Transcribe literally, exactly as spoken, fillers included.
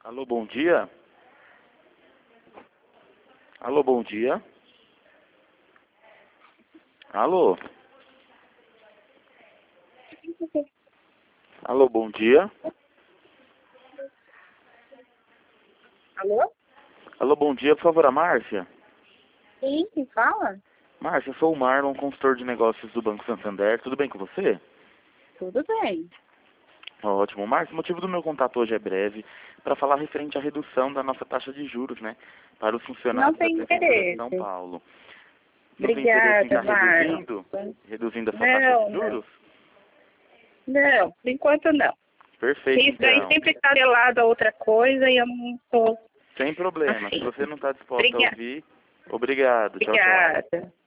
Alô, bom dia. Alô, bom dia. Alô. Alô, bom dia. Alô? Alô, bom dia, por favor, a Márcia. Sim, quem fala? Márcia, eu sou o Marlon, consultor de negócios do Banco Santander. Tudo bem com você? Tudo bem. Ótimo. Márcia, o motivo do meu contato hoje é breve, para falar referente à redução da nossa taxa de juros, né? Para os Não funcionários da tem Prefeitura de São interesse. Paulo. Não tem interesse em Obrigada, estar Marlon. reduzindo? Reduzindo essa taxa Não, de não. juros? Não, por enquanto não. Perfeito, Isso aí então. sempre está atrelado a outra coisa e eu não estou Sem problema. Se afim. você não está disposta a Obrigada. ouvir, obrigado. Tchau, tchau. Obrigada.